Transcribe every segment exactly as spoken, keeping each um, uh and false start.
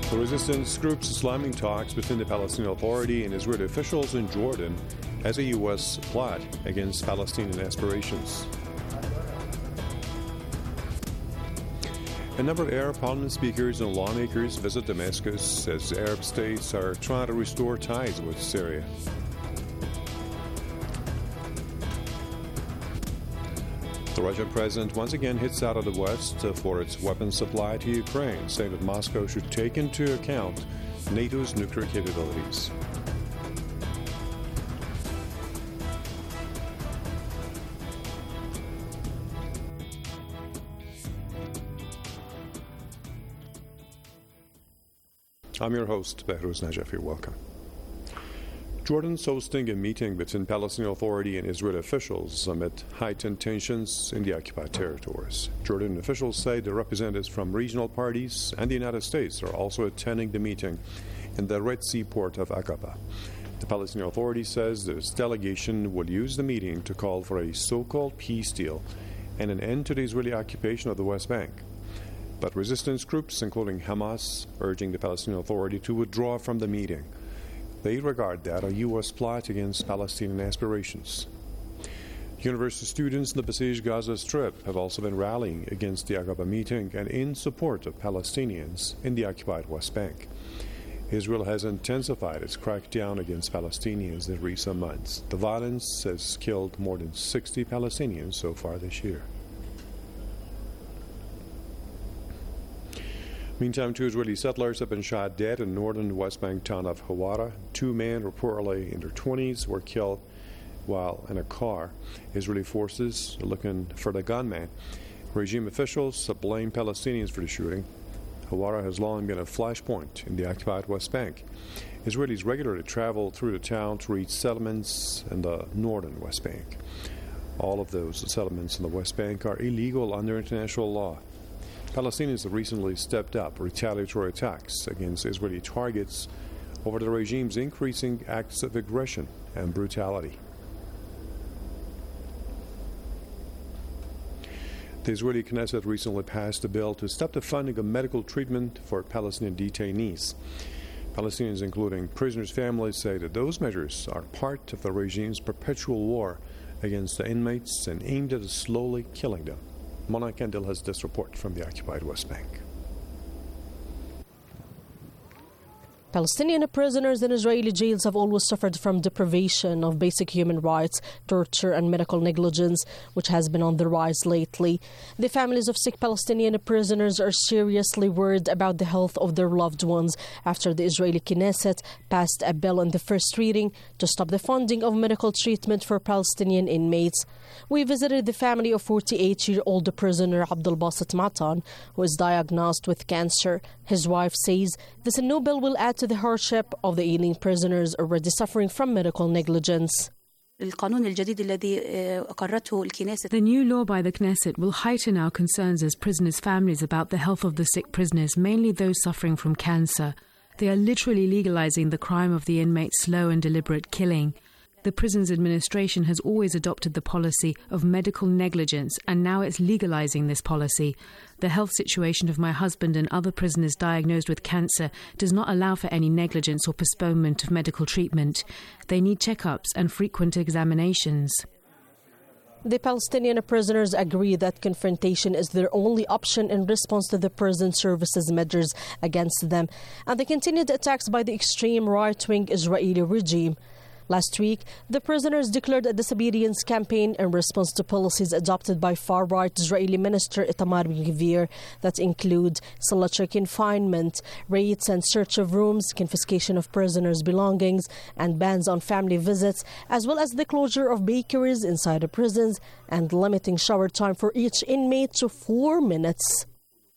The resistance groups slamming talks between the Palestinian Authority and Israeli officials in Jordan as a U S plot against Palestinian aspirations. A number of Arab parliament speakers and lawmakers visit Damascus as Arab states are trying to restore ties with Syria. The Russian president once again hits out of the West for its weapons supply to Ukraine, saying that Moscow should take into account NATO's nuclear capabilities. I'm your host, Behrouz Najafi. Welcome. Jordan's hosting a meeting between Palestinian Authority and Israeli officials amid heightened tensions in the occupied territories. Jordan officials say the representatives from regional parties and the United States are also attending the meeting in the Red Sea port of Aqaba. The Palestinian Authority says that its delegation will use the meeting to call for a so-called peace deal and an end to the Israeli occupation of the West Bank. But resistance groups, including Hamas, urging the Palestinian Authority to withdraw from the meeting. They regard that a U S plot against Palestinian aspirations. University students in the besieged Gaza Strip have also been rallying against the Aqaba meeting and in support of Palestinians in the occupied West Bank. Israel has intensified its crackdown against Palestinians in recent months. The violence has killed more than sixty Palestinians so far this year. Meantime, two Israeli settlers have been shot dead in northern West Bank town of Hawara. Two men, reportedly in their twenties, were killed while in a car. Israeli forces are looking for the gunman. Regime officials blame Palestinians for the shooting. Hawara has long been a flashpoint in the occupied West Bank. Israelis regularly travel through the town to reach settlements in the northern West Bank. All of those settlements in the West Bank are illegal under international law. Palestinians have recently stepped up retaliatory attacks against Israeli targets over the regime's increasing acts of aggression and brutality. The Israeli Knesset recently passed a bill to stop the funding of medical treatment for Palestinian detainees. Palestinians, including prisoners' families, say that those measures are part of the regime's perpetual war against the inmates and aimed at slowly killing them. Mona Kendall has this report from the occupied West Bank. Palestinian prisoners in Israeli jails have always suffered from deprivation of basic human rights, torture and medical negligence, which has been on the rise lately. The families of sick Palestinian prisoners are seriously worried about the health of their loved ones after the Israeli Knesset passed a bill in the first reading to stop the funding of medical treatment for Palestinian inmates. We visited the family of forty-eight-year-old prisoner Abdul Basit Matan, who is diagnosed with cancer. His wife says this new bill will add to the hardship of the ailing prisoners already suffering from medical negligence. The new law by the Knesset will heighten our concerns as prisoners' families about the health of the sick prisoners, mainly those suffering from cancer. They are literally legalizing the crime of the inmates' slow and deliberate killing. The prison's administration has always adopted the policy of medical negligence, and now it's legalizing this policy. The health situation of my husband and other prisoners diagnosed with cancer does not allow for any negligence or postponement of medical treatment. They need checkups and frequent examinations. The Palestinian prisoners agree that confrontation is their only option in response to the prison services measures against them and the continued attacks by the extreme right-wing Israeli regime. Last week, the prisoners declared a disobedience campaign in response to policies adopted by far-right Israeli Minister Itamar Ben-Gvir that include solitary confinement, raids and search of rooms, confiscation of prisoners' belongings, and bans on family visits, as well as the closure of bakeries inside the prisons and limiting shower time for each inmate to four minutes.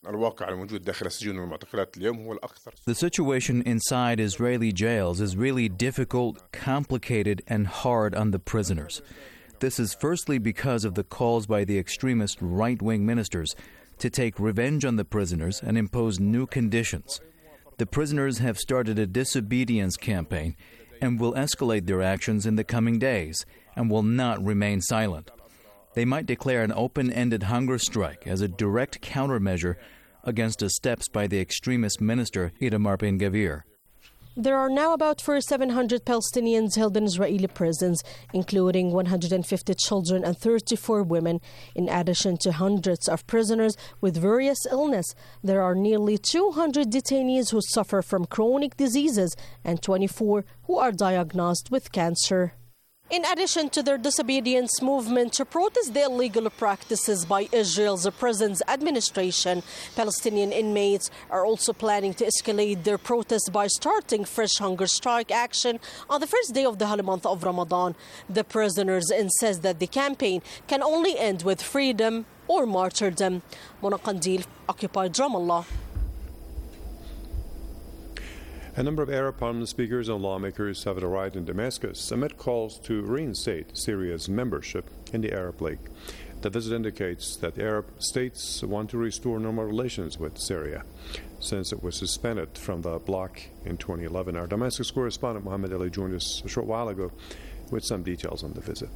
The situation inside Israeli jails is really difficult, complicated, and hard on the prisoners. This is firstly because of the calls by the extremist right-wing ministers to take revenge on the prisoners and impose new conditions. The prisoners have started a disobedience campaign and will escalate their actions in the coming days and will not remain silent. They might declare an open-ended hunger strike as a direct countermeasure against the steps by the extremist minister Itamar Ben-Gvir. There are now about forty-seven hundred Palestinians held in Israeli prisons, including one hundred fifty children and thirty-four women. In addition to hundreds of prisoners with various illness, there are nearly two hundred detainees who suffer from chronic diseases and twenty-four who are diagnosed with cancer. In addition to their disobedience movement to protest the illegal practices by Israel's prisons administration, Palestinian inmates are also planning to escalate their protests by starting fresh hunger strike action on the first day of the holy month of Ramadan. The prisoners insist that the campaign can only end with freedom or martyrdom. Mona Qandil, Occupied Ramallah. A number of Arab parliament speakers and lawmakers have arrived in Damascus amid calls to reinstate Syria's membership in the Arab League. The visit indicates that the Arab states want to restore normal relations with Syria since it was suspended from the bloc in twenty eleven. Our Damascus correspondent Mohammed Ali joined us a short while ago with some details on the visit.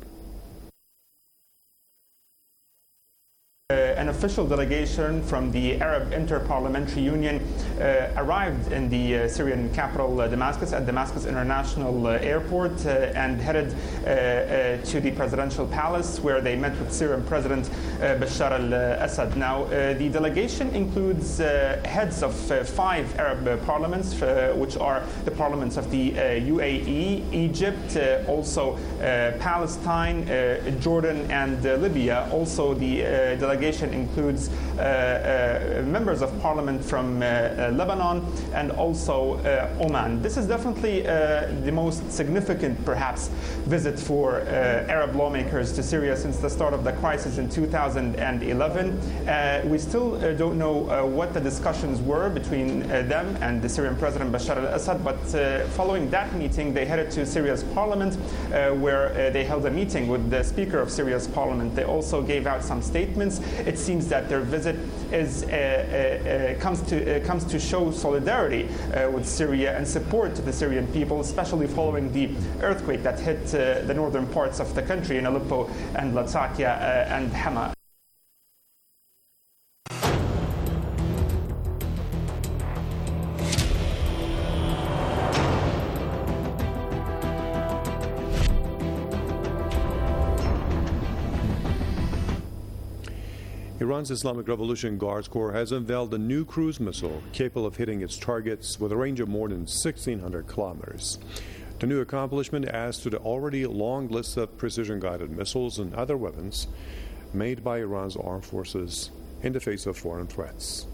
Uh, an official delegation from the Arab Inter-Parliamentary Union uh, arrived in the uh, Syrian capital uh, Damascus at Damascus International uh, Airport uh, and headed uh, uh, to the presidential palace where they met with Syrian President uh, Bashar al-Assad. Now, uh, the delegation includes uh, heads of uh, five Arab uh, parliaments, uh, which are the parliaments of the uh, U A E, Egypt, uh, also uh, Palestine, uh, Jordan, and uh, Libya. Also, the uh, delegation includes uh, uh, members of parliament from uh, uh, Lebanon and also uh, Oman. This is definitely uh, the most significant, perhaps, visit for uh, Arab lawmakers to Syria since the start of the crisis in two thousand eleven. Uh, we still uh, don't know uh, what the discussions were between uh, them and the Syrian President Bashar al-Assad, but uh, following that meeting, they headed to Syria's parliament uh, where uh, they held a meeting with the Speaker of Syria's parliament. They also gave out some statements. It seems that their visit is, uh, uh, uh, comes, to, uh, comes to show solidarity uh, with Syria and support to the Syrian people, especially following the earthquake that hit uh, the northern parts of the country in Aleppo and Latakia uh, and Hama. Iran's Islamic Revolution Guards Corps has unveiled a new cruise missile capable of hitting its targets with a range of more than sixteen hundred kilometers. The new accomplishment adds to the already long list of precision-guided missiles and other weapons made by Iran's armed forces in the face of foreign threats.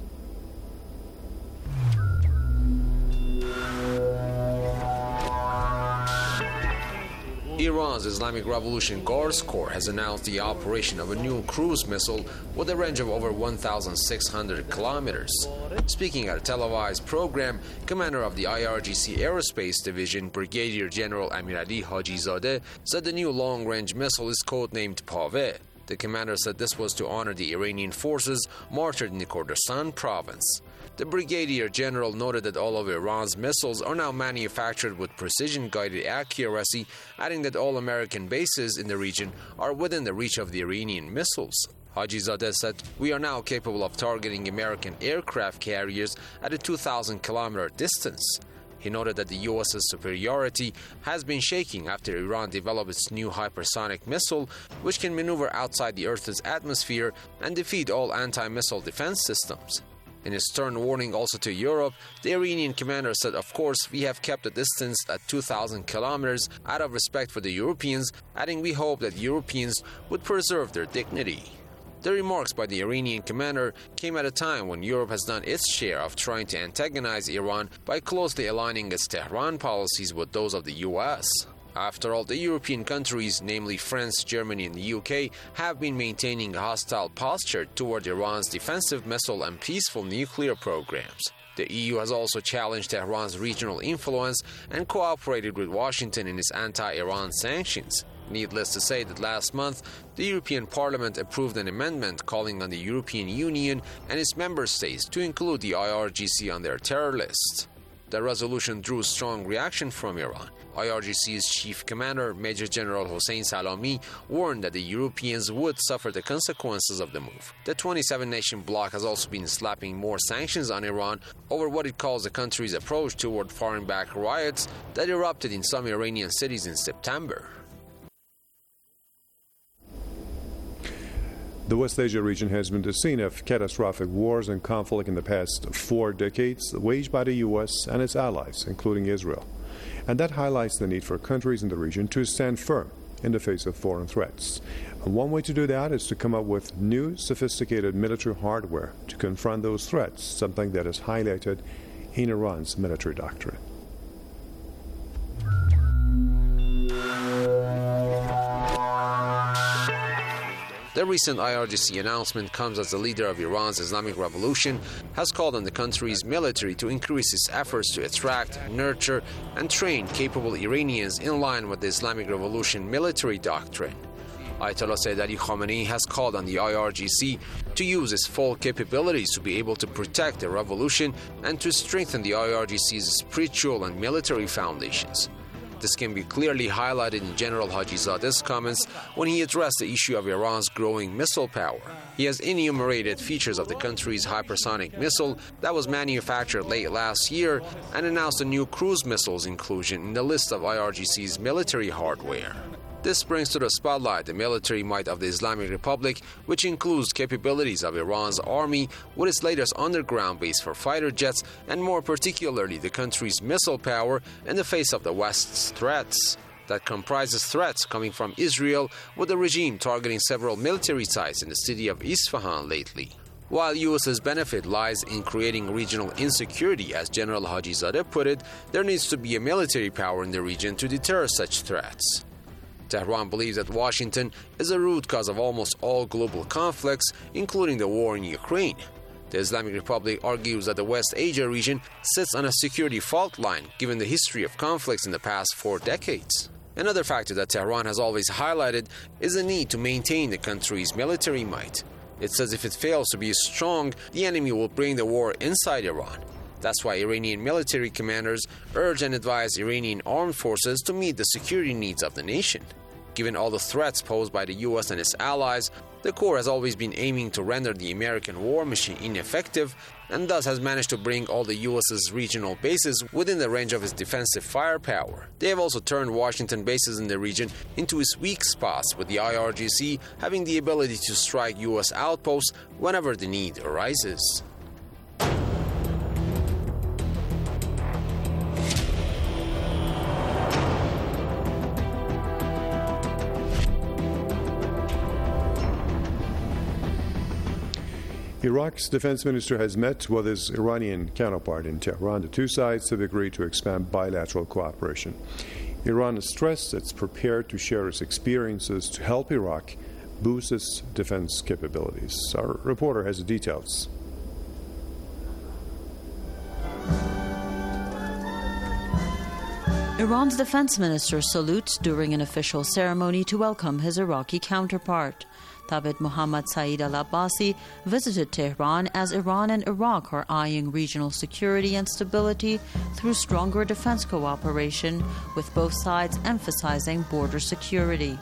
Iran's Islamic Revolution Guards Corps has announced the operation of a new cruise missile with a range of over one thousand six hundred kilometers. Speaking at a televised program, commander of the I R G C Aerospace Division, Brigadier General Amirali Hajizadeh, said the new long-range missile is codenamed Paveh. The commander said this was to honor the Iranian forces martyred in the Kurdistan province. The Brigadier General noted that all of Iran's missiles are now manufactured with precision-guided accuracy, adding that all American bases in the region are within the reach of the Iranian missiles. Hajizadeh said, "We are now capable of targeting American aircraft carriers at a two thousand kilometer distance." He noted that the U S's superiority has been shaking after Iran developed its new hypersonic missile, which can maneuver outside the Earth's atmosphere and defeat all anti-missile defense systems. In his stern warning also to Europe, the Iranian commander said, "Of course, we have kept the distance at two thousand kilometers out of respect for the Europeans," adding, "We hope that Europeans would preserve their dignity." The remarks by the Iranian commander came at a time when Europe has done its share of trying to antagonize Iran by closely aligning its Tehran policies with those of the U S. After all, the European countries, namely France, Germany, and the U K, have been maintaining a hostile posture toward Iran's defensive missile and peaceful nuclear programs. The E U has also challenged Tehran's regional influence and cooperated with Washington in its anti-Iran sanctions. Needless to say that last month, the European Parliament approved an amendment calling on the European Union and its member states to include the I R G C on their terror list. The resolution drew strong reaction from Iran. I R G C's chief commander, Major General Hossein Salami, warned that the Europeans would suffer the consequences of the move. The twenty-seven nation bloc has also been slapping more sanctions on Iran over what it calls the country's approach toward foreign-backed riots that erupted in some Iranian cities in September. The West Asia region has been the scene of catastrophic wars and conflict in the past four decades, waged by the U S and its allies, including Israel. And that highlights the need for countries in the region to stand firm in the face of foreign threats. And one way to do that is to come up with new, sophisticated military hardware to confront those threats, something that is highlighted in Iran's military doctrine. The recent I R G C announcement comes as the leader of Iran's Islamic Revolution has called on the country's military to increase its efforts to attract, nurture, and train capable Iranians in line with the Islamic Revolution military doctrine. Ayatollah Sayyid Ali Khamenei has called on the I R G C to use its full capabilities to be able to protect the revolution and to strengthen the I R G C's spiritual and military foundations. This can be clearly highlighted in General Hajizadeh's comments when he addressed the issue of Iran's growing missile power. He has enumerated features of the country's hypersonic missile that was manufactured late last year and announced a new cruise missile's inclusion in the list of I R G C's military hardware. This brings to the spotlight the military might of the Islamic Republic, which includes capabilities of Iran's army with its latest underground base for fighter jets and more particularly the country's missile power in the face of the West's threats. That comprises threats coming from Israel, with the regime targeting several military sites in the city of Isfahan lately. While U S's benefit lies in creating regional insecurity, as General Hajizadeh put it, there needs to be a military power in the region to deter such threats. Tehran believes that Washington is the root cause of almost all global conflicts, including the war in Ukraine. The Islamic Republic argues that the West Asia region sits on a security fault line, given the history of conflicts in the past four decades. Another factor that Tehran has always highlighted is the need to maintain the country's military might. It says if it fails to be strong, the enemy will bring the war inside Iran. That's why Iranian military commanders urge and advise Iranian armed forces to meet the security needs of the nation. Given all the threats posed by the U S and its allies, the Corps has always been aiming to render the American war machine ineffective and thus has managed to bring all the U S's regional bases within the range of its defensive firepower. They have also turned Washington bases in the region into its weak spots, with the I R G C having the ability to strike U S outposts whenever the need arises. Iraq's defense minister has met with his Iranian counterpart in Tehran. The two sides have agreed to expand bilateral cooperation. Iran has stressed it's prepared to share its experiences to help Iraq boost its defense capabilities. Our reporter has the details. Iran's defense minister salutes during an official ceremony to welcome his Iraqi counterpart. Thabit Mohammad Saeed al-Abbasi visited Tehran as Iran and Iraq are eyeing regional security and stability through stronger defense cooperation, with both sides emphasizing border security.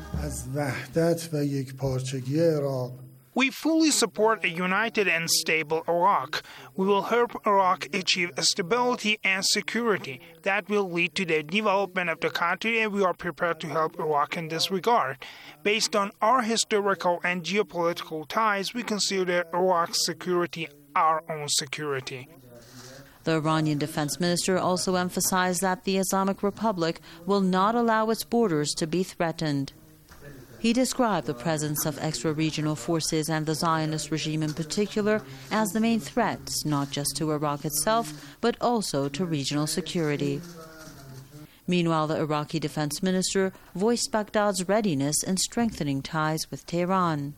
We fully support a united and stable Iraq. We will help Iraq achieve stability and security that will lead to the development of the country, and we are prepared to help Iraq in this regard. Based on our historical and geopolitical ties, we consider Iraq's security our own security. The Iranian defense minister also emphasized that the Islamic Republic will not allow its borders to be threatened. He described the presence of extra-regional forces and the Zionist regime in particular as the main threats, not just to Iraq itself, but also to regional security. Meanwhile, the Iraqi defense minister voiced Baghdad's readiness in strengthening ties with Tehran.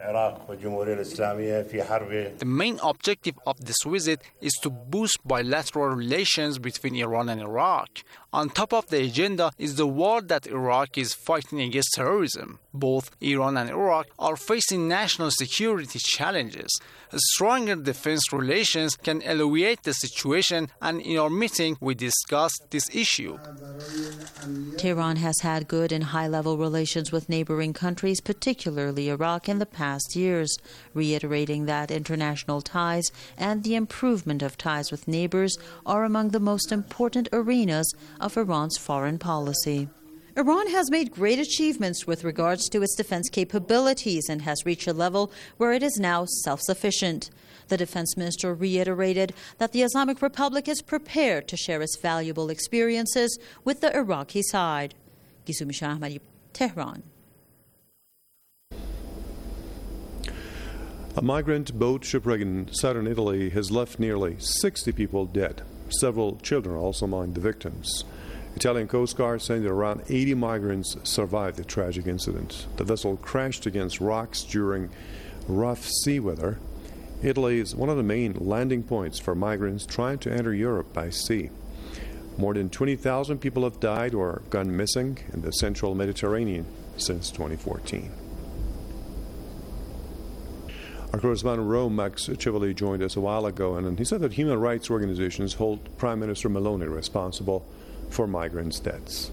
The main objective of this visit is to boost bilateral relations between Iran and Iraq. On top of the agenda is the war that Iraq is fighting against terrorism. Both Iran and Iraq are facing national security challenges. Stronger defense relations can alleviate the situation, and in our meeting we discussed this issue. Tehran has had good and high-level relations with neighboring countries, particularly Iraq, in the past years, reiterating that international ties and the improvement of ties with neighbors are among the most important arenas of Iran's foreign policy. Iran has made great achievements with regards to its defense capabilities and has reached a level where it is now self-sufficient. The defense minister reiterated that the Islamic Republic is prepared to share its valuable experiences with the Iraqi side. Gisumi Shah Ahmadi, Tehran. A migrant boat shipwreck in southern Italy has left nearly sixty people dead. Several children are also among the victims. Italian Coast Guard saying that around eighty migrants survived the tragic incident. The vessel crashed against rocks during rough sea weather. Italy is one of the main landing points for migrants trying to enter Europe by sea. More than twenty thousand people have died or gone missing in the central Mediterranean since twenty fourteen. Our correspondent in Rome, Max Civoli, joined us a while ago, and he said that human rights organizations hold Prime Minister Meloni responsible for migrants' deaths.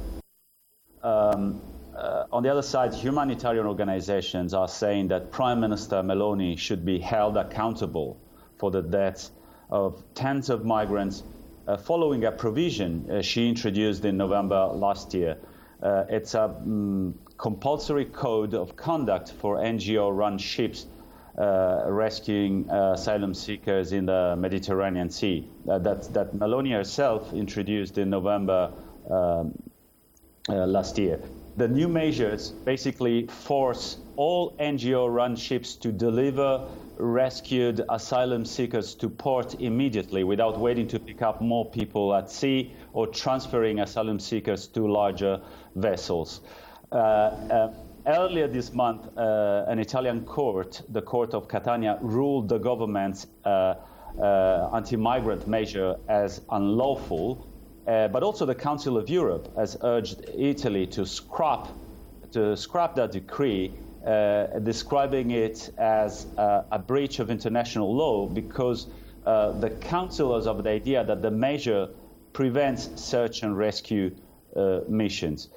Um, uh, on the other side, humanitarian organizations are saying that Prime Minister Meloni should be held accountable for the deaths of tens of migrants uh, following a provision uh, she introduced in November last year. Uh, it's a um, compulsory code of conduct for N G O-run ships Uh, rescuing uh, asylum seekers in the Mediterranean Sea. Uh, that, that Meloni herself introduced in November um, uh, last year. The new measures basically force all N G O-run ships to deliver rescued asylum seekers to port immediately without waiting to pick up more people at sea or transferring asylum seekers to larger vessels. Uh, uh, Earlier this month, uh, an Italian court, the court of Catania, ruled the government's uh, uh, anti-migrant measure as unlawful, uh, but also the Council of Europe has urged Italy to scrap, to scrap that decree, uh, describing it as uh, a breach of international law because uh, the Council is of the idea that the measure prevents search and rescue uh, missions.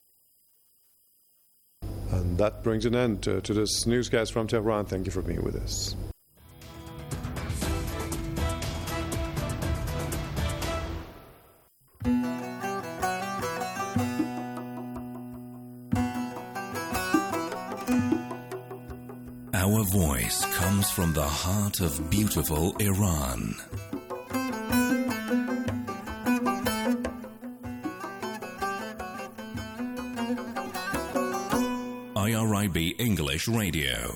And that brings an end to, to this newscast from Tehran. Thank you for being with us. Our voice comes from the heart of beautiful Iran. I R I B English Radio.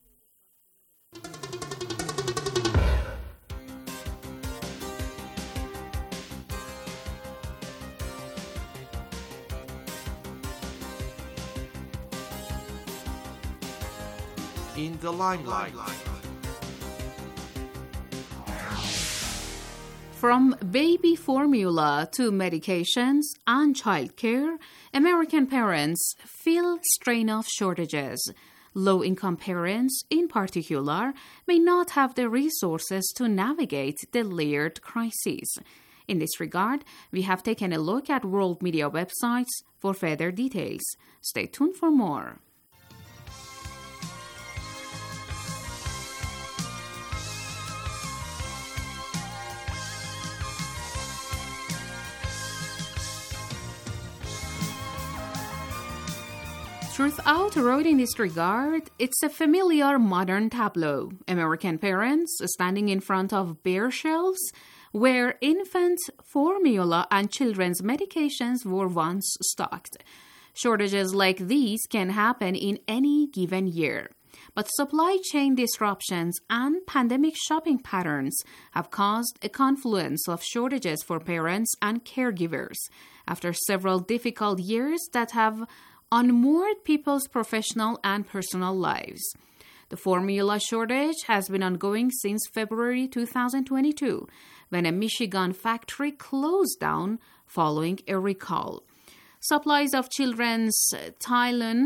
In the limelight. From baby formula to medications and childcare, American parents feel strain of shortages. Low-income parents, in particular, may not have the resources to navigate the layered crises. In this regard, we have taken a look at world media websites for further details. Stay tuned for more. Throughout a road in this regard, it's a familiar modern tableau. American parents standing in front of bare shelves where infant formula and children's medications were once stocked. Shortages like these can happen in any given year. But supply chain disruptions and pandemic shopping patterns have caused a confluence of shortages for parents and caregivers after several difficult years that have unmoored people's professional and personal lives. The formula shortage has been ongoing since February two thousand twenty-two, when a Michigan factory closed down following a recall. Supplies of children's Tylenol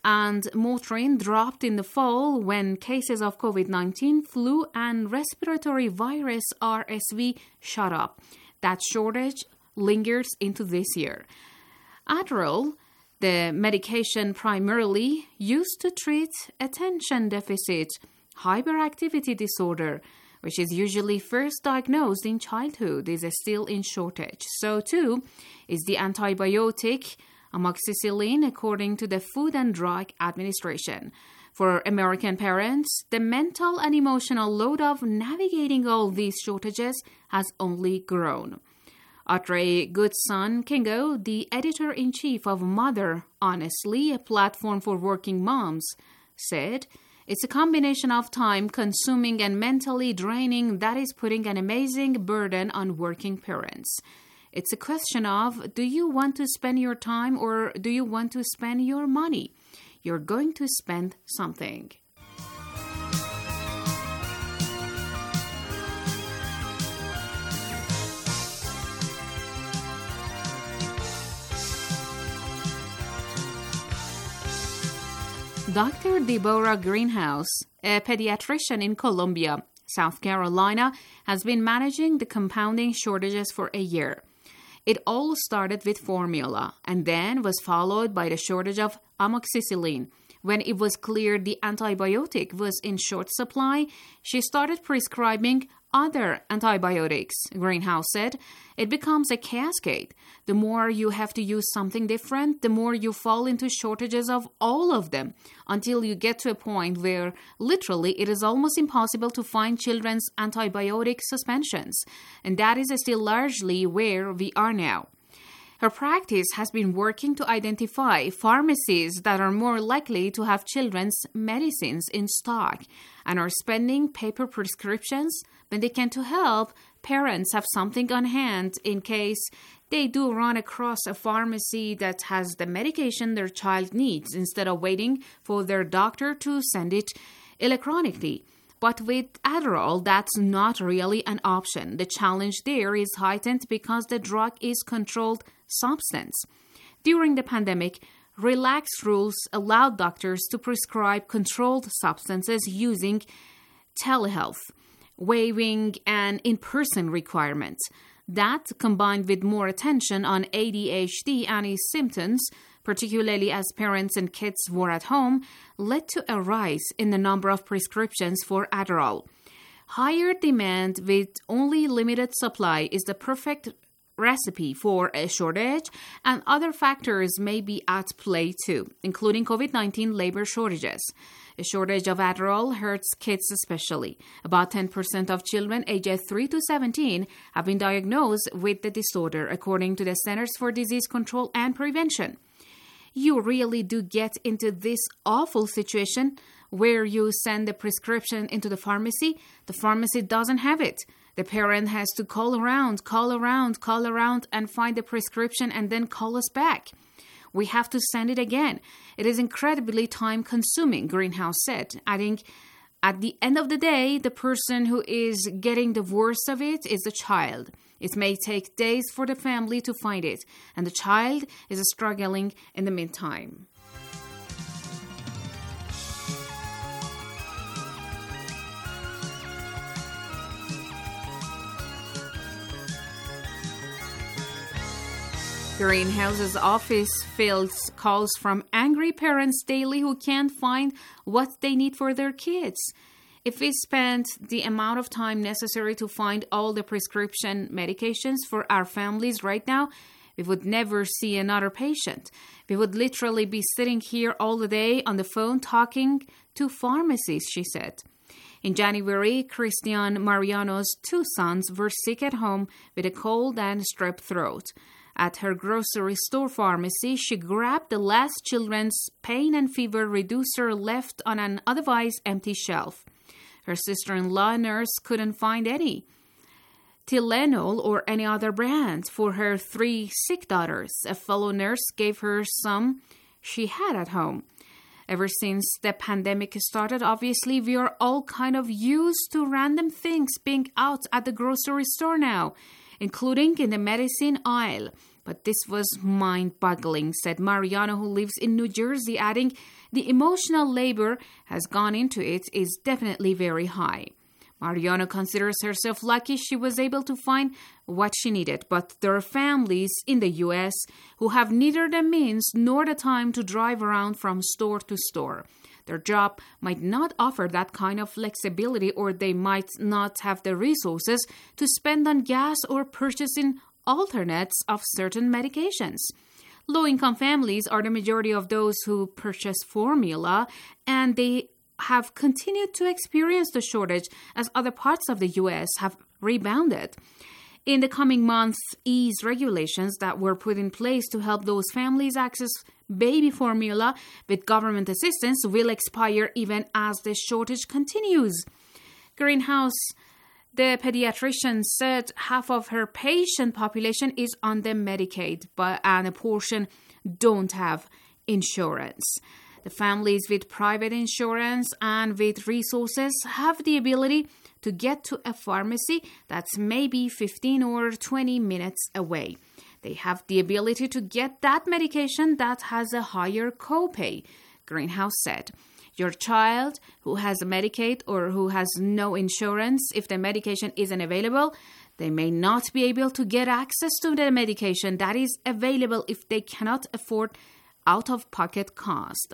and Motrin dropped in the fall when cases of COVID nineteen, flu, and respiratory virus R S V shot up. That shortage lingers into this year. Adderall, the medication primarily used to treat attention deficit hyperactivity disorder, which is usually first diagnosed in childhood, is still in shortage. So too is the antibiotic amoxicillin, according to the Food and Drug Administration. For American parents, the mental and emotional load of navigating all these shortages has only grown. Audrey Goodson Kingo, the editor-in-chief of Mother Honestly, a platform for working moms, said, "It's a combination of time-consuming and mentally draining that is putting an amazing burden on working parents. It's a question of, do you want to spend your time or do you want to spend your money? You're going to spend something." Doctor Deborah Greenhouse, a pediatrician in Columbia, South Carolina, has been managing the compounding shortages for a year. It all started with formula and then was followed by the shortage of amoxicillin. When it was clear the antibiotic was in short supply, she started prescribing other antibiotics, Greenhouse said. It becomes a cascade. The more you have to use something different, the more you fall into shortages of all of them, until you get to a point where literally it is almost impossible to find children's antibiotic suspensions. And that is still largely where we are now. Her practice has been working to identify pharmacies that are more likely to have children's medicines in stock and are spending paper prescriptions when they can to help parents have something on hand in case they do run across a pharmacy that has the medication their child needs instead of waiting for their doctor to send it electronically. But with Adderall, that's not really an option. The challenge there is heightened because the drug is controlled substance. During the pandemic, relaxed rules allowed doctors to prescribe controlled substances using telehealth, waiving an in-person requirement. That, combined with more attention on A D H D and its symptoms, particularly as parents and kids were at home, led to a rise in the number of prescriptions for Adderall. Higher demand with only limited supply is the perfect recipe for a shortage, and other factors may be at play too, including COVID nineteen labor shortages. A shortage of Adderall hurts kids especially. About ten percent of children ages three to seventeen have been diagnosed with the disorder, according to the Centers for Disease Control and Prevention. You really do get into this awful situation where you send the prescription into the pharmacy, the pharmacy doesn't have it. The parent has to call around, call around, call around and find the prescription and then call us back. We have to send it again. It is incredibly time-consuming, Greenhouse said, adding, at the end of the day, the person who is getting the worst of it is the child. It may take days for the family to find it, and the child is struggling in the meantime. Greenhouse's office fields calls from angry parents daily who can't find what they need for their kids. If we spent the amount of time necessary to find all the prescription medications for our families right now, we would never see another patient. We would literally be sitting here all the day on the phone talking to pharmacies, she said. In January, Christian Mariano's two sons were sick at home with a cold and strep throat. At her grocery store pharmacy, she grabbed the last children's pain and fever reducer left on an otherwise empty shelf. Her sister-in-law nurse couldn't find any Tylenol or any other brand for her three sick daughters. A fellow nurse gave her some she had at home. Ever since the pandemic started, obviously, we are all kind of used to random things being out at the grocery store now. including in the medicine aisle. But this was mind-boggling, said Mariano, who lives in New Jersey, adding, the emotional labor has gone into it is definitely very high. Mariano considers herself lucky she was able to find what she needed, but there are families in the U S who have neither the means nor the time to drive around from store to store. Their job might not offer that kind of flexibility, or they might not have the resources to spend on gas or purchasing alternates of certain medications. Low-income families are the majority of those who purchase formula, and they have continued to experience the shortage as other parts of the U S have rebounded. In the coming months, ease regulations that were put in place to help those families access baby formula with government assistance will expire even as the shortage continues. Greenhouse, the pediatrician, said half of her patient population is on the Medicaid, but and a portion don't have insurance. The families with private insurance and with resources have the ability to get to a pharmacy that's maybe fifteen or twenty minutes away. They have the ability to get that medication that has a higher copay, Greenhouse said. Your child who has a Medicaid or who has no insurance, if the medication isn't available, they may not be able to get access to the medication that is available if they cannot afford out-of-pocket cost.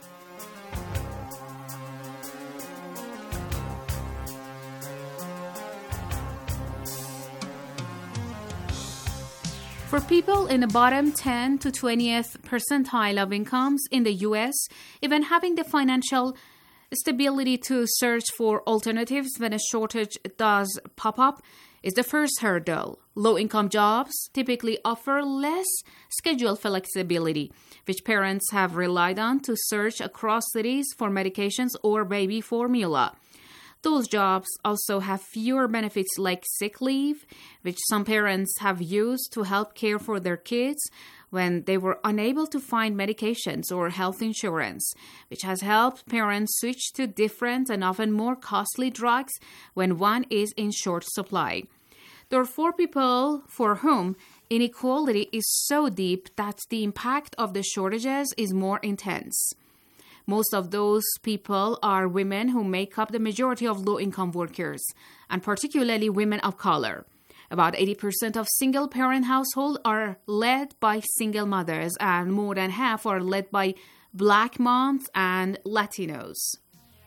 For people in the bottom ten to twentieth percentile of incomes in the U S, even having the financial stability to search for alternatives when a shortage does pop up is the first hurdle. Low-income jobs typically offer less schedule flexibility, which parents have relied on to search across cities for medications or baby formula. Those jobs also have fewer benefits like sick leave, which some parents have used to help care for their kids when they were unable to find medications or health insurance, which has helped parents switch to different and often more costly drugs when one is in short supply. There are four people for whom inequality is so deep that the impact of the shortages is more intense. Most of those people are women who make up the majority of low-income workers, and particularly women of color. About eighty percent of single-parent households are led by single mothers, and more than half are led by Black moms and Latinos.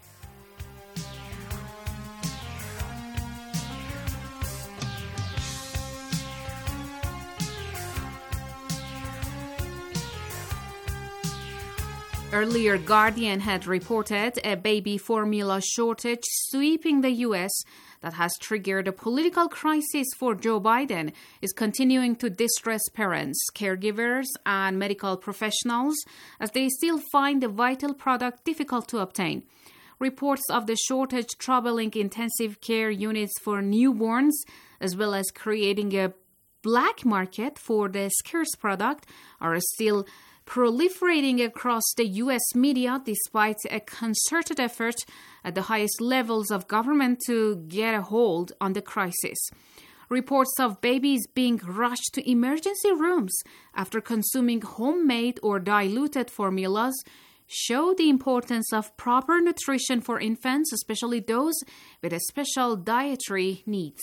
Earlier, Guardian had reported a baby formula shortage sweeping the U S that has triggered a political crisis for Joe Biden is continuing to distress parents, caregivers, and medical professionals as they still find the vital product difficult to obtain. Reports of the shortage troubling intensive care units for newborns, as well as creating a black market for the scarce product, are still proliferating across the U S media despite a concerted effort at the highest levels of government to get a hold on the crisis. Reports of babies being rushed to emergency rooms after consuming homemade or diluted formulas show the importance of proper nutrition for infants, especially those with special dietary needs.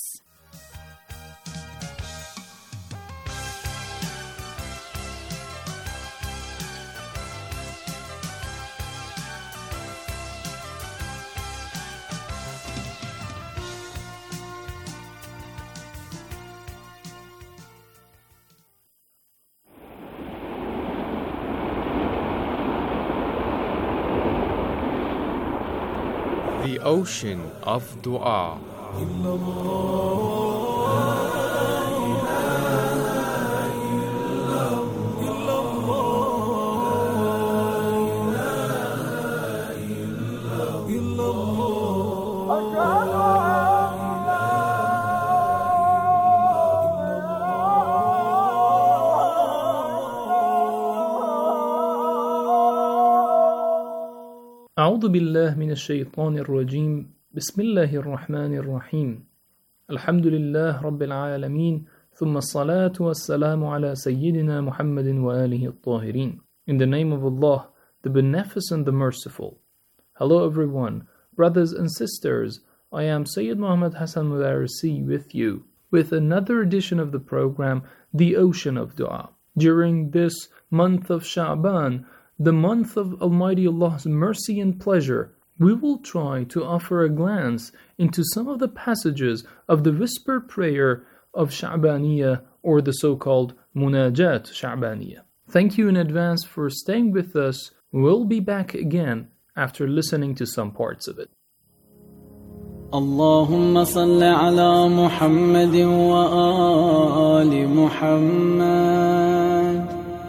The ocean of dua. أعوذ بالله من الشيطان الرجيم بسم الله الرحمن الرحيم الحمد لله رب العالمين ثم الصلاة والسلام على سيدنا محمد وآله الطاهرين. In the name of Allah, the Beneficent, the Merciful. Hello everyone, brothers and sisters. I am Sayyid Muhammad Hassan Mudarisi with you with another edition of the program, The Ocean of Dua. During this month of Sha'ban, the month of Almighty Allah's mercy and pleasure, we will try to offer a glance into some of the passages of the whisper prayer of Sha'baniyah, or the so-called Munajat Sha'baniyah. Thank you in advance for staying with us. We'll be back again after listening to some parts of it. اللهم صل على محمد وآل محمد.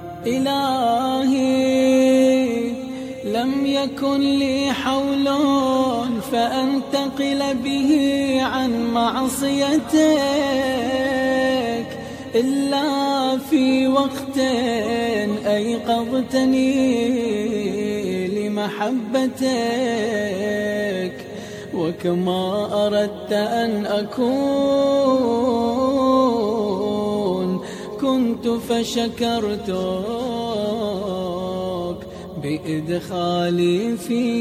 إلهي لم يكن لي حول فأنتقل به عن معصيتك إلا في وقت أيقظتني لمحبتك، وكما أردت أن أكون كنت فشكرتك بإدخالي في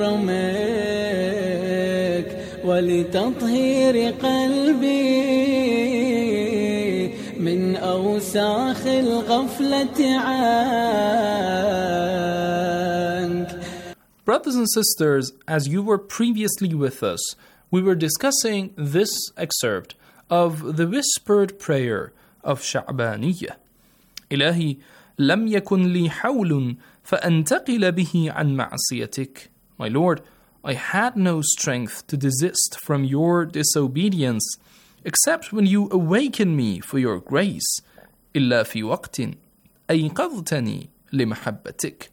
كرمك ولتطهير قلبي من أوساخ الغفلة عنك. Brothers and sisters, as you were previously with us, we were discussing this excerpt of the whispered prayer of Sha'baniyah. إلهي لم يكن لي حول فأنتقل به عن معصيتك. My Lord, I had no strength to desist from your disobedience, except when you awaken me for your grace. إلا في وقت أيقظتني لمحبتك.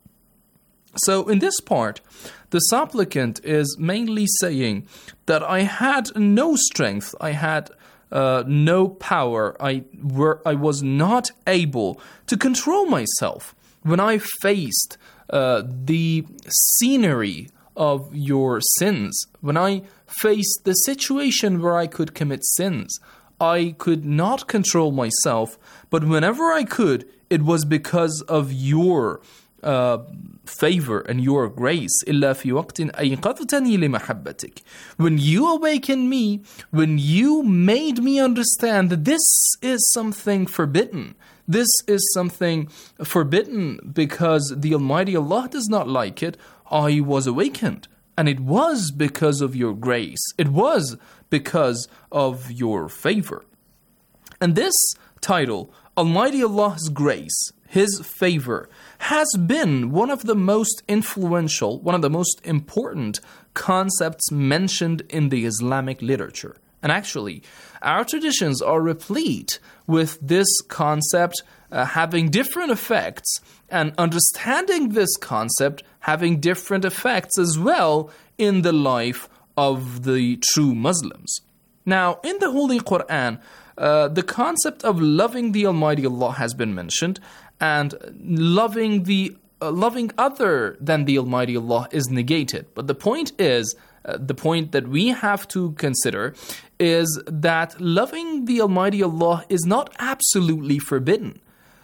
So in this part, the supplicant is mainly saying that I had no strength, I had uh, no power, I, were, I was not able to control myself when I faced uh, the scenery of your sins, when I faced the situation where I could commit sins. I could not control myself, but whenever I could, it was because of your uh, favor and your grace. إِلَّا فِي وَقْتٍ أَيْقَظْتَنِي لِمَحَبَّتِكَ. When you awakened me, when you made me understand that this is something forbidden, this is something forbidden because the Almighty Allah does not like it, I was awakened. And it was because of your grace. It was because of your favor. And this title, Almighty Allah's grace, His favor, has been one of the most influential, one of the most important concepts mentioned in the Islamic literature. And actually, our traditions are replete with this concept uh, having different effects, and understanding this concept having different effects as well in the life of the true Muslims. Now, in the Holy Quran, uh, the concept of loving the Almighty Allah has been mentioned, and loving the uh, loving other than the Almighty Allah is negated. But the point is, uh, the point that we have to consider is that loving the Almighty Allah is not absolutely forbidden.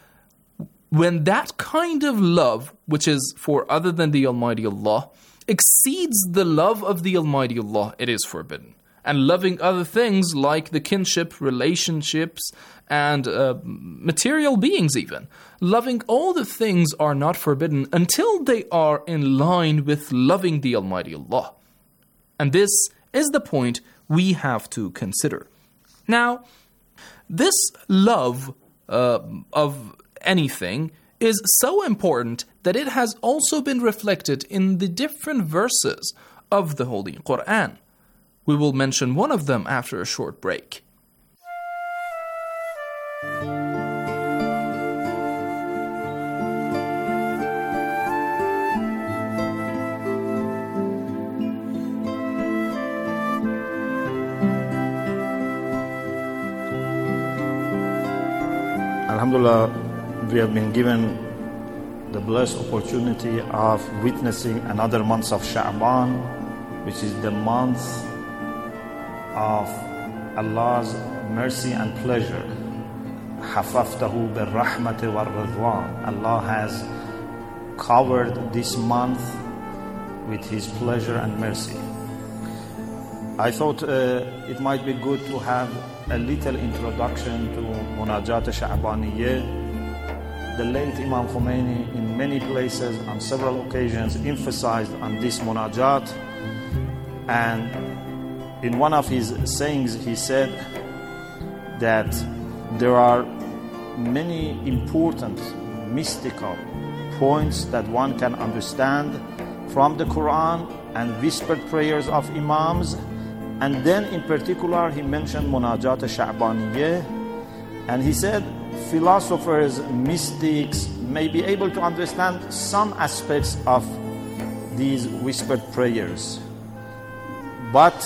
When that kind of love, which is for other than the Almighty Allah, exceeds the love of the Almighty Allah, it is forbidden. And loving other things like the kinship, relationships, and uh, material beings even, loving all the things are not forbidden until they are in line with loving the Almighty Allah. And this is the point we have to consider. Now, this love uh, of anything is so important that it has also been reflected in the different verses of the Holy Quran. We will mention one of them after a short break. Alhamdulillah, we have been given the blessed opportunity of witnessing another month of Sha'ban, which is the month of Allah's mercy and pleasure. حَفَفْتَهُ بِالرَّحْمَةِ وَالرِّضْوَانِ. Allah has covered this month with His pleasure and mercy. I thought uh, it might be good to have a little introduction to Munajat Sha'baniyya. The late Imam Khomeini in many places on several occasions emphasized on this Munajat, and in one of his sayings he said that there are many important mystical points that one can understand from the Quran and whispered prayers of Imams. And then in particular he mentioned Munajat Sha'baniyya, and he said philosophers, mystics may be able to understand some aspects of these whispered prayers, but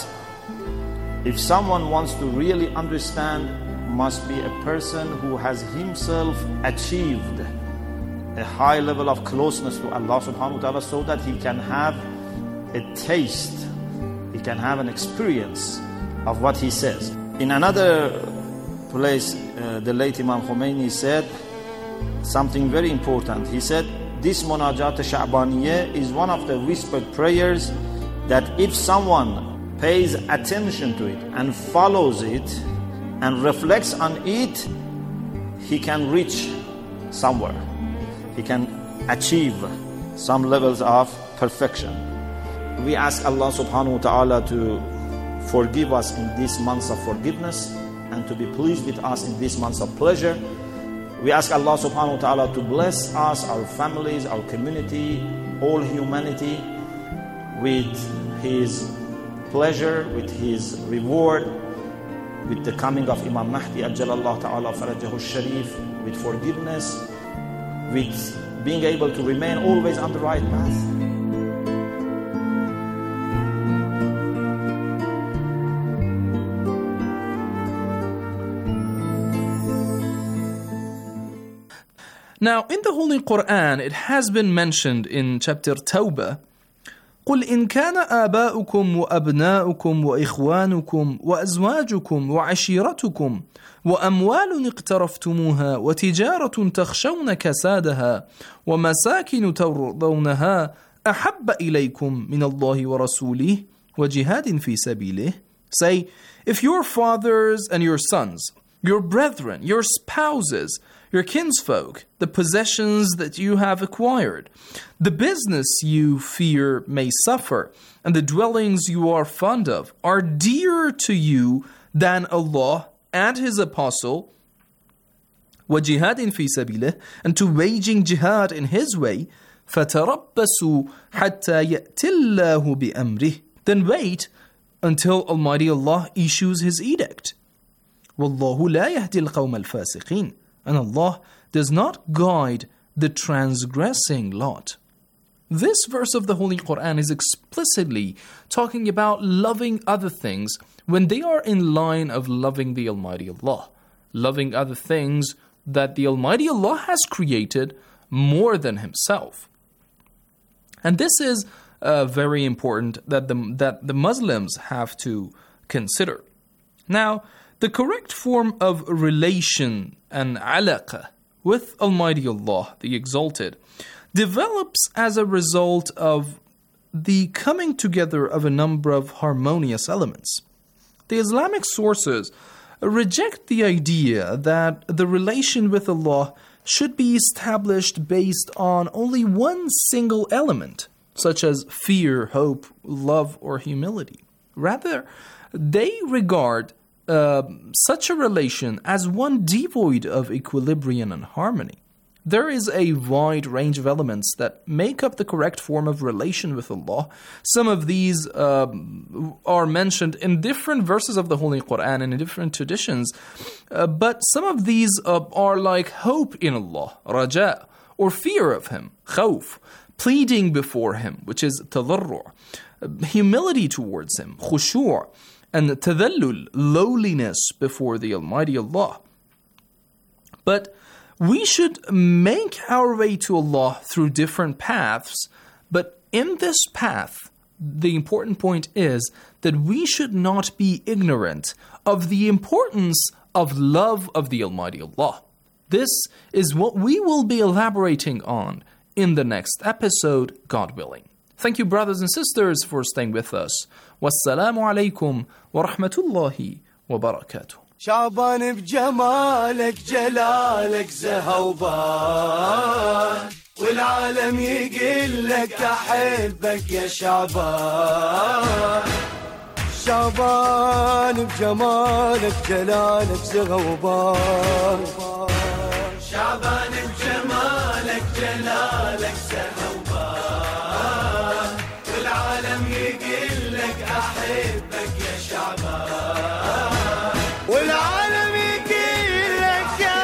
if someone wants to really understand, must be a person who has himself achieved a high level of closeness to Allah subhanahu wa ta'ala, so that he can have a taste, he can have an experience of what he says. In another place, uh, the late Imam Khomeini said something very important. He said, this Munajat Sha'baniyya is one of the whispered prayers that if someone pays attention to it and follows it and reflects on it, he can reach somewhere. He can achieve some levels of perfection. We ask Allah subhanahu wa ta'ala to forgive us in these months of forgiveness and to be pleased with us in these months of pleasure. We ask Allah subhanahu wa ta'ala to bless us, our families, our community, all humanity with His pleasure, with His reward, with the coming of Imam Mahdi Ajjalallahu ta'ala farajahu sharif, with forgiveness, with being able to remain always on the right path. Now, in the Holy Quran, it has been mentioned in chapter Tawbah, قل إن كان آباؤكم وأبناؤكم وإخوانكم وأزواجكم وعشيرتكم وأموال اقترفتموها وتجارة تخشون كسادها ومساكن ترضونها أحب إليكم من الله ورسوله وجهاد في سبيله. Say, if your fathers and your sons, your brethren, your spouses, your kinsfolk, the possessions that you have acquired, the business you fear may suffer, and the dwellings you are fond of are dearer to you than Allah and His Apostle, وَجِهَادٍ فِي سَبِيلِهِ, and to waging jihad in His way, فَتَرَبَّسُوا حَتَّى يَأْتِ اللَّهُ بِأَمْرِهِ, then wait until Almighty Allah issues His edict. وَاللَّهُ لَا يَهْدِي الْقَوْمَ الْفَاسِقِينَ, and Allah does not guide the transgressing lot. This verse of the Holy Quran is explicitly talking about loving other things when they are in line of loving the Almighty Allah, loving other things that the Almighty Allah has created more than Himself. And this is uh, very important that the, that the Muslims have to consider. Now, the correct form of relation and alaqa with Almighty Allah, the Exalted, develops as a result of the coming together of a number of harmonious elements. The Islamic sources reject the idea that the relation with Allah should be established based on only one single element, such as fear, hope, love, or humility. Rather, they regard Uh, such a relation as one devoid of equilibrium and harmony. There is a wide range of elements that make up the correct form of relation with Allah. Some of these uh, are mentioned in different verses of the Holy Quran and in different traditions, uh, but some of these uh, are like hope in Allah, raja, or fear of Him, khawf, pleading before Him, which is tadarru', humility towards Him, khushu', and tadallul, lowliness before the Almighty Allah. But we should make our way to Allah through different paths, but in this path, the important point is that we should not be ignorant of the importance of love of the Almighty Allah. This is what we will be elaborating on in the next episode, God willing. Thank you, brothers and sisters, for staying with us. Wassalamu alaikum wa rahmatullahi wa barakatuh. شعبان بجمالك جلالك زهوبان والعالم يقول لك أحبك يا شعبان شعبان بجمالك جلالك زهوبان شعبان بجمالك جلالك زهوبان والعالم يقول لك أحبك يا شعبان والعالم يقول لك يا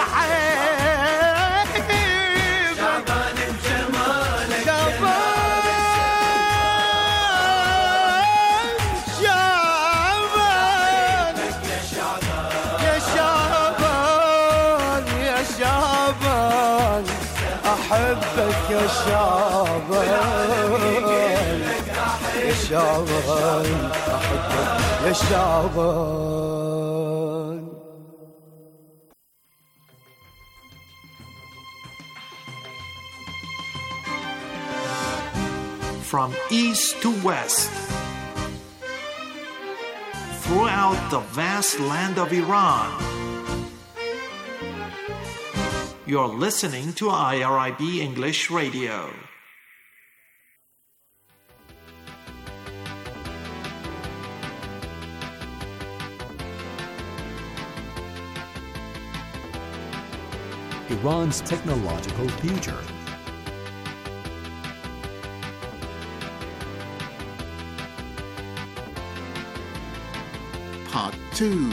حبيب شعبان بجمالك شعبان شعبان يا شعبان يا شعبان أحبك يا شعبان يا شعبان أحبك يا شعبان. From east to west, throughout the vast land of Iran, you're listening to I R I B English Radio. Iran's technological future. Part two.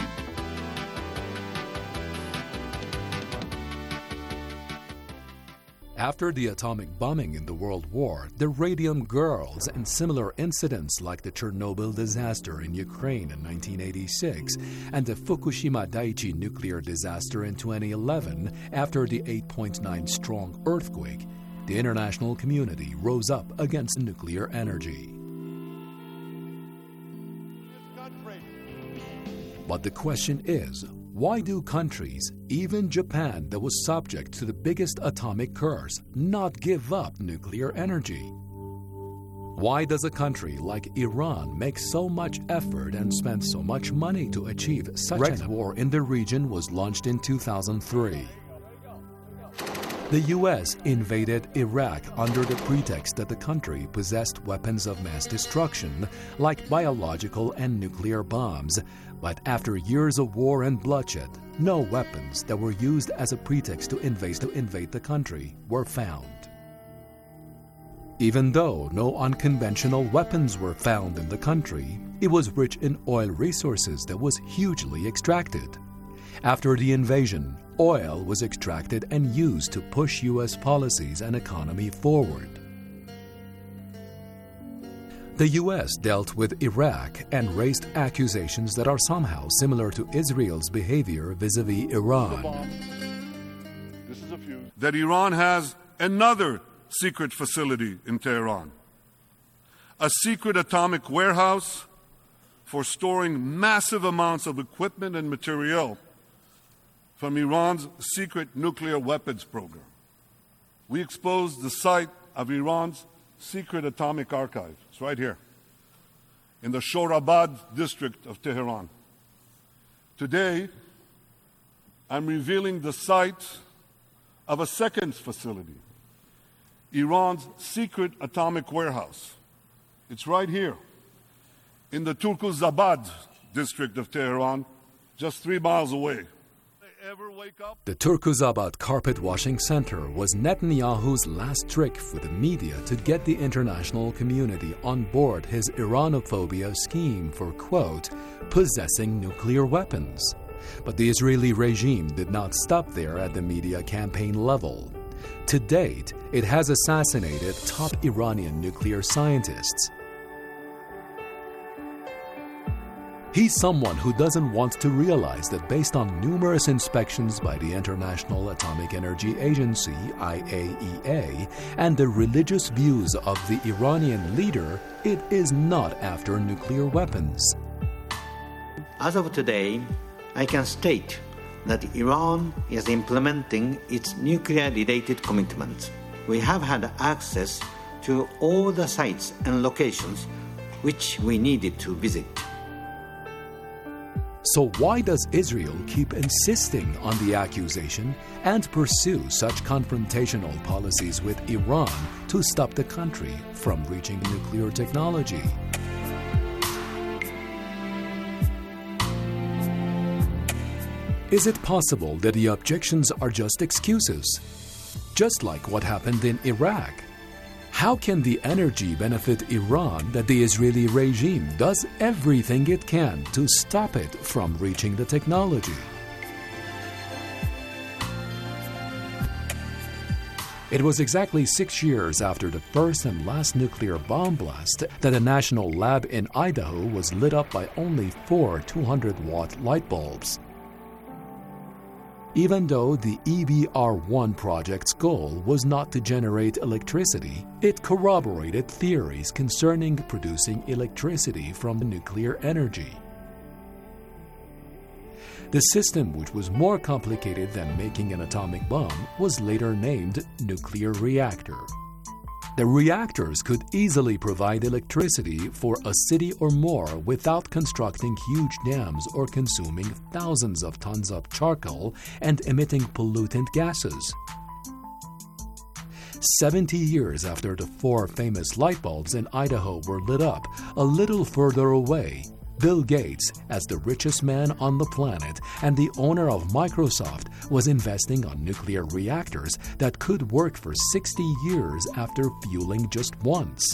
After the atomic bombing in the World War, the Radium Girls and similar incidents like the Chernobyl disaster in Ukraine in nineteen eighty-six and the Fukushima Daiichi nuclear disaster in twenty eleven after the eight point nine strong earthquake, the international community rose up against nuclear energy. But the question is, why do countries, even Japan that was subject to the biggest atomic curse, not give up nuclear energy? Why does a country like Iran make so much effort and spend so much money to achieve such a war in the region was launched in two thousand three. The U S invaded Iraq under the pretext that the country possessed weapons of mass destruction like biological and nuclear bombs, but after years of war and bloodshed, no weapons that were used as a pretext to invade to invade the country were found. Even though no unconventional weapons were found in the country, it was rich in oil resources that was hugely extracted. After the invasion, oil was extracted and used to push U S policies and economy forward. The U S dealt with Iraq and raised accusations that are somehow similar to Israel's behavior vis-a-vis Iran. This is a fuse. That Iran has another secret facility in Tehran, a secret atomic warehouse for storing massive amounts of equipment and material from Iran's secret nuclear weapons program. We exposed the site of Iran's secret atomic archive. It's right here, in the Shorabad district of Tehran. Today, I'm revealing the site of a second facility, Iran's secret atomic warehouse. It's right here, in the Turkuzabad district of Tehran, just three miles away. The Turkuzabad carpet washing center was Netanyahu's last trick for the media to get the international community on board his Iranophobia scheme for, quote, possessing nuclear weapons. But the Israeli regime did not stop there at the media campaign level. To date, it has assassinated top Iranian nuclear scientists. He's someone who doesn't want to realize that based on numerous inspections by the International Atomic Energy Agency, I A E A, and the religious views of the Iranian leader, it is not after nuclear weapons. As of today, I can state that Iran is implementing its nuclear-related commitments. We have had access to all the sites and locations which we needed to visit. So why does Israel keep insisting on the accusation and pursue such confrontational policies with Iran to stop the country from reaching nuclear technology? Is it possible that the objections are just excuses? Just like what happened in Iraq. How can the energy benefit Iran that the Israeli regime does everything it can to stop it from reaching the technology? It was exactly six years after the first and last nuclear bomb blast that a national lab in Idaho was lit up by only four two hundred watt light bulbs. Even though the E B R one project's goal was not to generate electricity, it corroborated theories concerning producing electricity from nuclear energy. The system, which was more complicated than making an atomic bomb, was later named nuclear reactor. The reactors could easily provide electricity for a city or more without constructing huge dams or consuming thousands of tons of charcoal and emitting pollutant gases. Seventy years after the four famous light bulbs in Idaho were lit up, a little further away, Bill Gates, as the richest man on the planet and the owner of Microsoft, was investing on nuclear reactors that could work for sixty years after fueling just once.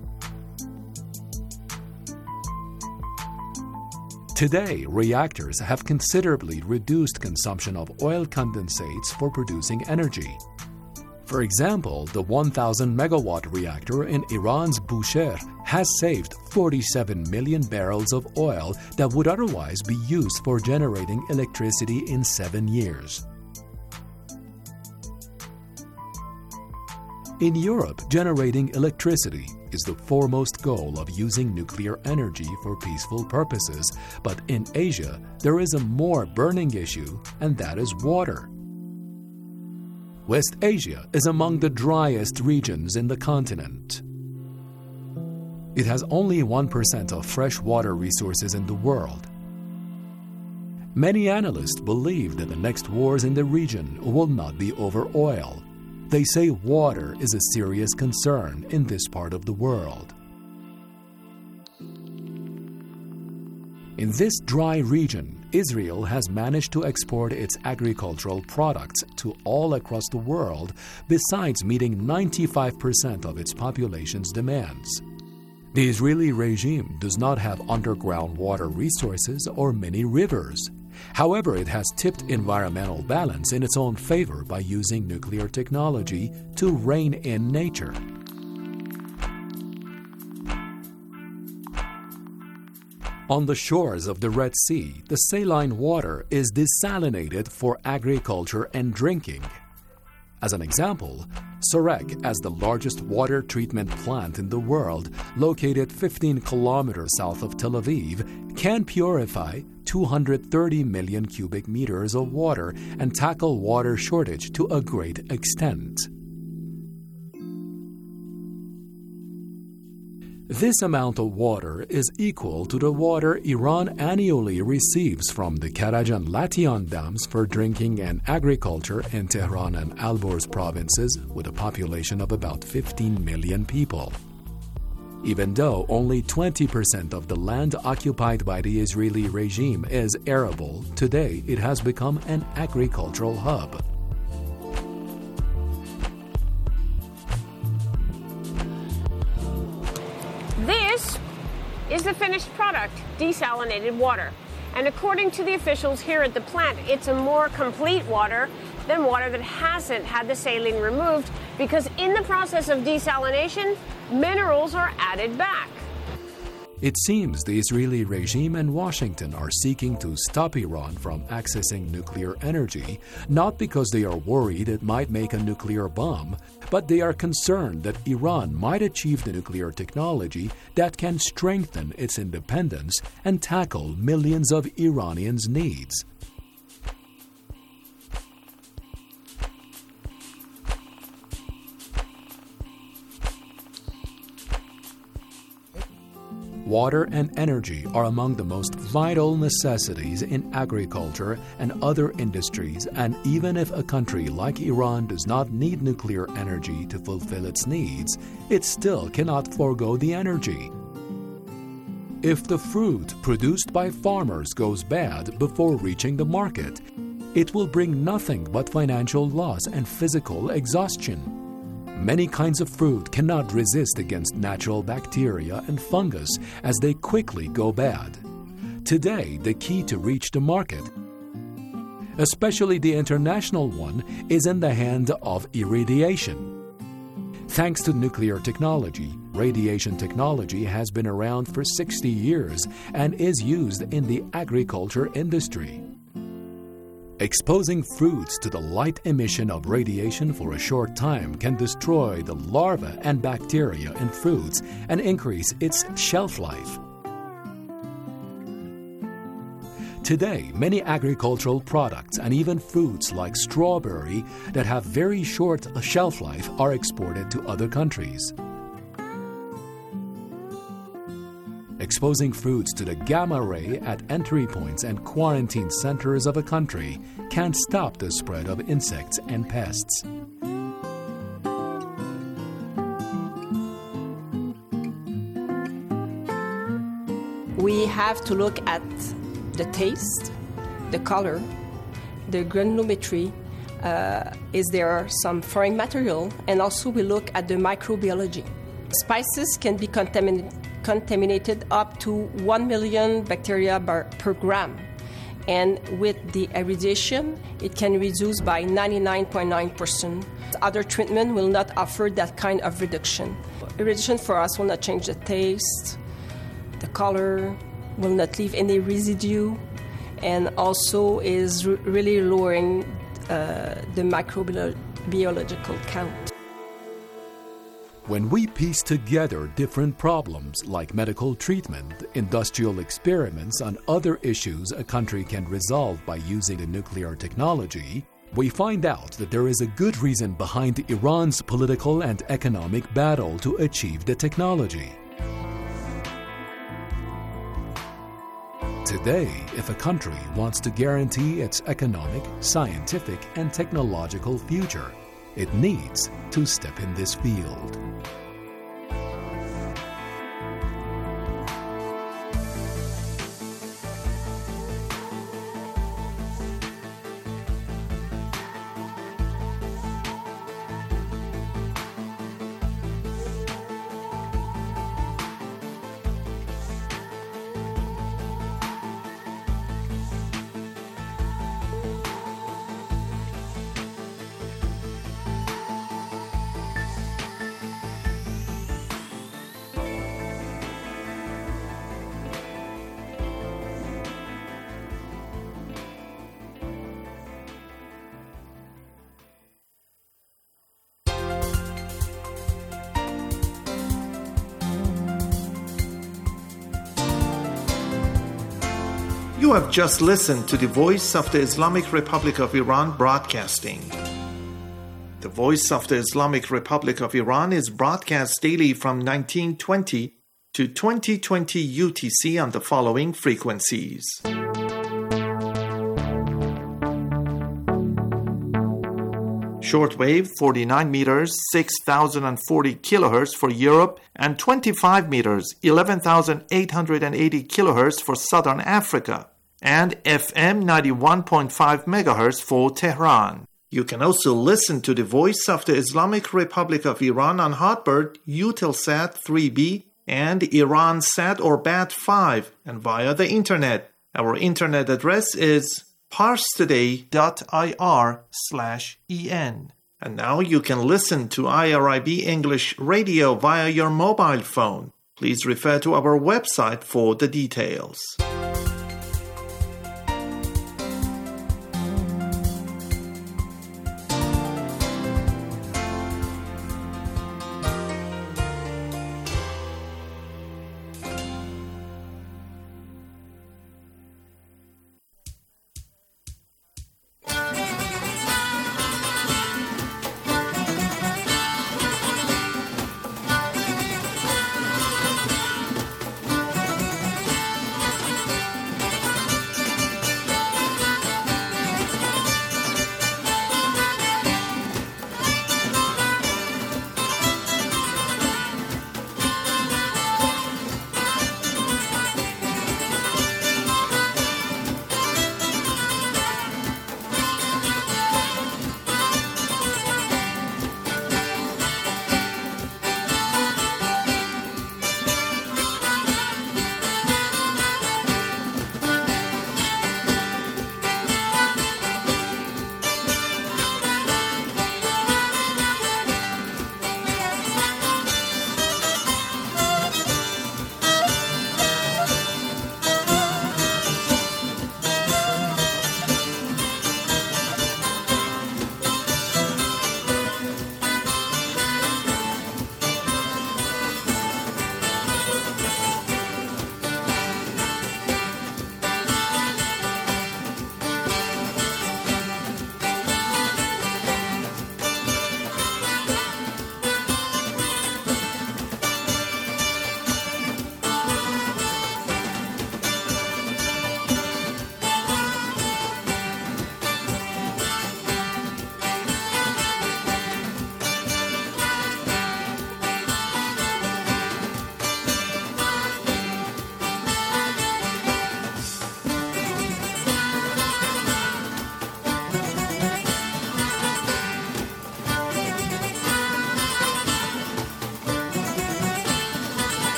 Today, reactors have considerably reduced consumption of oil condensates for producing energy. For example, the one thousand megawatt reactor in Iran's Bushehr has saved forty-seven million barrels of oil that would otherwise be used for generating electricity in seven years. In Europe, generating electricity is the foremost goal of using nuclear energy for peaceful purposes, but in Asia, there is a more burning issue, and that is water. West Asia is among the driest regions in the continent. It has only one percent of fresh water resources in the world. Many analysts believe that the next wars in the region will not be over oil. They say water is a serious concern in this part of the world. In this dry region, Israel has managed to export its agricultural products to all across the world, besides meeting ninety-five percent of its population's demands. The Israeli regime does not have underground water resources or many rivers. However, it has tipped environmental balance in its own favor by using nuclear technology to rein in nature. On the shores of the Red Sea, the saline water is desalinated for agriculture and drinking. As an example, Sorek, as the largest water treatment plant in the world, located fifteen kilometers south of Tel Aviv, can purify two hundred thirty million cubic meters of water and tackle water shortage to a great extent. This amount of water is equal to the water Iran annually receives from the Karaj and Latian dams for drinking and agriculture in Tehran and Alborz provinces, with a population of about fifteen million people. Even though only twenty percent of the land occupied by the Israeli regime is arable, today it has become an agricultural hub. This is the finished product, desalinated water. And according to the officials here at the plant, it's a more complete water than water that hasn't had the saline removed, because in the process of desalination, minerals are added back. It seems the Israeli regime and Washington are seeking to stop Iran from accessing nuclear energy, not because they are worried it might make a nuclear bomb, but they are concerned that Iran might achieve the nuclear technology that can strengthen its independence and tackle millions of Iranians' needs. Water and energy are among the most vital necessities in agriculture and other industries, and even if a country like Iran does not need nuclear energy to fulfill its needs, it still cannot forego the energy. If the fruit produced by farmers goes bad before reaching the market, it will bring nothing but financial loss and physical exhaustion. Many kinds of fruit cannot resist against natural bacteria and fungus as they quickly go bad. Today, the key to reach the market, especially the international one, is in the hand of irradiation. Thanks to nuclear technology, radiation technology has been around for sixty years and is used in the agriculture industry. Exposing fruits to the light emission of radiation for a short time can destroy the larvae and bacteria in fruits and increase its shelf life. Today, many agricultural products and even fruits like strawberry that have very short shelf life are exported to other countries. Exposing fruits to the gamma ray at entry points and quarantine centers of a country can stop the spread of insects and pests. We have to look at the taste, the color, the granulometry, uh, is there some foreign material, and also we look at the microbiology. Spices can be contaminated contaminated up to one million bacteria per gram. And with the irradiation, it can reduce by ninety-nine point nine percent. Other treatment will not offer that kind of reduction. Irradiation for us will not change the taste, the color, will not leave any residue, and also is re- really lowering uh, the microbiological count. When we piece together different problems like medical treatment, industrial experiments, and other issues a country can resolve by using the nuclear technology, we find out that there is a good reason behind Iran's political and economic battle to achieve the technology. Today, if a country wants to guarantee its economic, scientific, and technological future, it needs to step in this field. You have just listened to the Voice of the Islamic Republic of Iran broadcasting. The Voice of the Islamic Republic of Iran is broadcast daily from nineteen twenty to twenty twenty U T C on the following frequencies. Shortwave forty-nine meters, six thousand forty kilohertz for Europe, and twenty-five meters, eleven thousand eight hundred eighty kilohertz for Southern Africa, and F M ninety-one point five megahertz for Tehran. You can also listen to the Voice of the Islamic Republic of Iran on Hotbird, Eutelsat three B, and Iransat or B A T five, and via the Internet. Our Internet address is parstoday.ir slash en. And now you can listen to I R I B English Radio via your mobile phone. Please refer to our website for the details.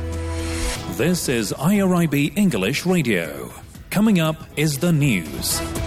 This is I R I B English Radio. Coming up is the news.